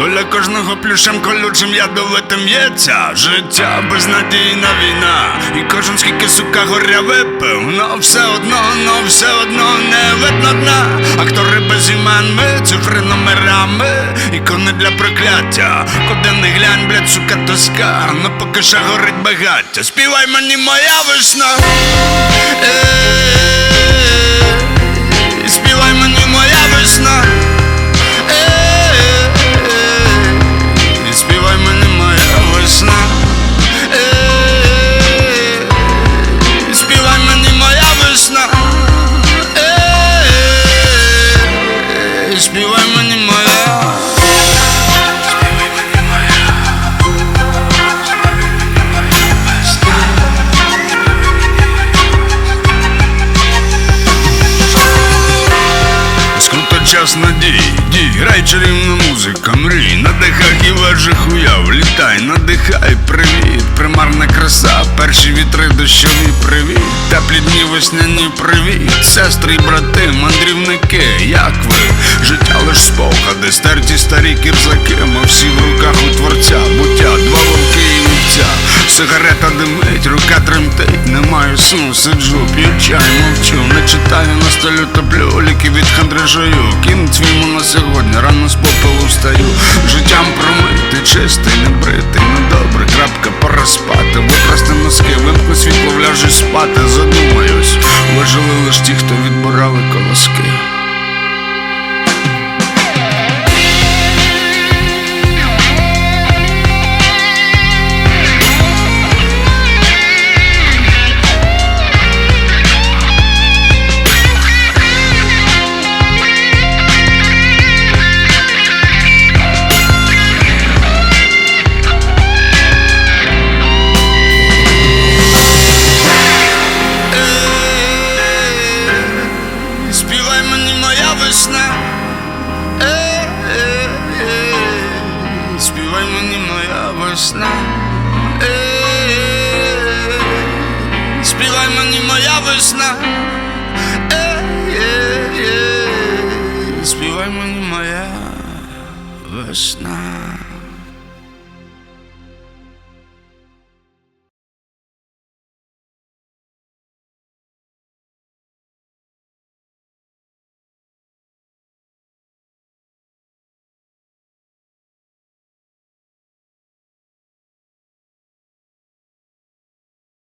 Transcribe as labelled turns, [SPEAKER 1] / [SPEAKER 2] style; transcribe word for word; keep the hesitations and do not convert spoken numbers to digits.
[SPEAKER 1] Доля кожного плюшем колючим ядовитим б'ється. Життя безнадійна війна, і кожен скільки, сука, горя випив. Но все одно, но все одно не видно дна. Актори без імен, ми цифри номерами, ікони для прокляття. Куди не глянь, блядь, сука, тоска, но поки ще горить багаття. Співай мені, моя весна, співай мені, моя весна, співай мені, моя весна, співай мені, моя весна, співай мені, моя. Час надій, дій, грай чарівна музика, мрій, надихай і важих уяв, літай, надихай, привіт, примарна краса, перші вітри дощові, привіт, теплі дні весняні, привіт, сестри й брати, мандрівники, як ви? Життя лиш спогади, стерті старі кірзаки, ми всі в руках у творця, буття, два вовки і вівця, сигарета димить, рука тремтить, не маю сну, сиджу, п'ю чай, мовчу, не читаю, на столі топлю, ліки від хандри жую. Кінь твій на сьогодні, рано з попелу встаю. Життям промитий, чистий, небритий, недобрий, крапка, пора спати. Випрости носки, вимкну світло, вляжу спати. Задумаюсь, вижили лиш ті, хто відбирали колоски. Співай мені, моя весна, співай мені, моя весна, співай мені, моя весна.